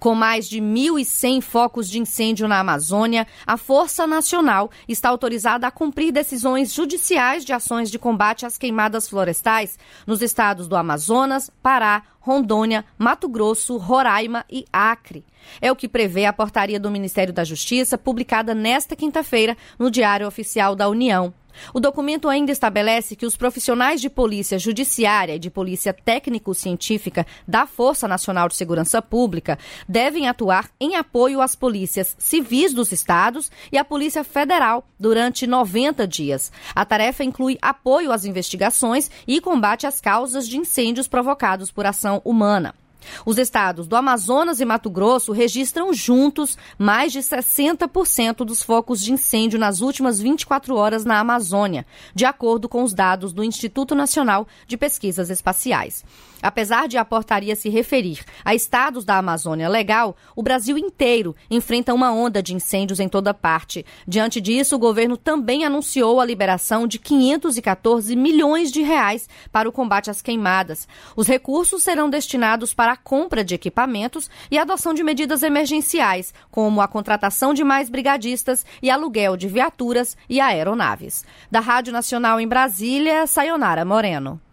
Com mais de 1.100 focos de incêndio na Amazônia, a Força Nacional está autorizada a cumprir decisões judiciais de ações de combate às queimadas florestais nos estados do Amazonas, Pará, Rondônia, Mato Grosso, Roraima e Acre. É o que prevê a portaria do Ministério da Justiça, publicada nesta quinta-feira no Diário Oficial da União. O documento ainda estabelece que os profissionais de polícia judiciária e de polícia técnico-científica da Força Nacional de Segurança Pública devem atuar em apoio às polícias civis dos estados e à Polícia Federal durante 90 dias. A tarefa inclui apoio às investigações e combate às causas de incêndios provocados por ação humana. Os estados do Amazonas e Mato Grosso registram juntos mais de 60% dos focos de incêndio nas últimas 24 horas na Amazônia, de acordo com os dados do Instituto Nacional de Pesquisas Espaciais. Apesar de a portaria se referir a estados da Amazônia Legal, o Brasil inteiro enfrenta uma onda de incêndios em toda parte. Diante disso, o governo também anunciou a liberação de 514 milhões de reais para o combate às queimadas. Os recursos serão destinados para a compra de equipamentos e a adoção de medidas emergenciais, como a contratação de mais brigadistas e aluguel de viaturas e aeronaves. Da Rádio Nacional em Brasília, Sayonara Moreno.